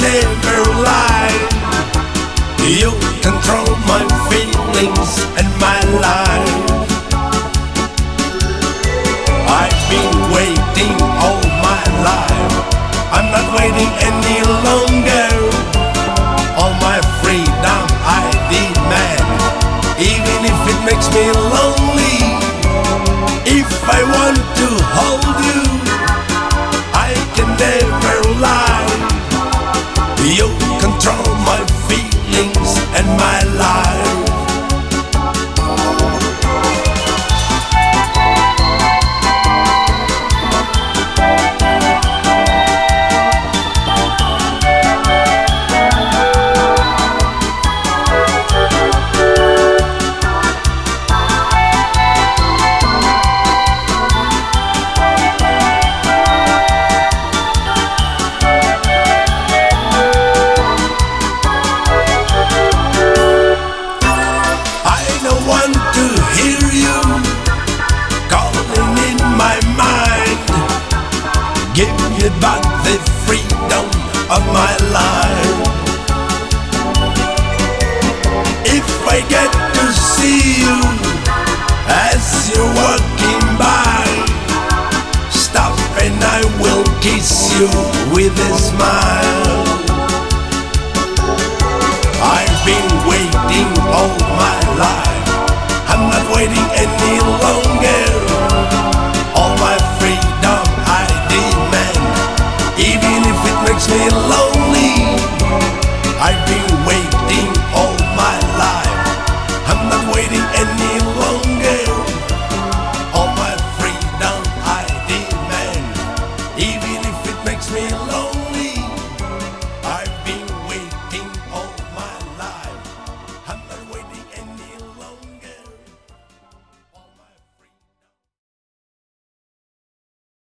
never lie. You control my feelings and my life. I've been waiting all my life. I'm not waiting any longer. All my freedom I demand, even if it makes me lonely. If I want to hold you, I can never lie. You control my feelings and my life. Give me back the freedom of my life. If I get to see you as you're walking by, stop and I will kiss you with a smile. I've been waiting all my life. I'm not waiting any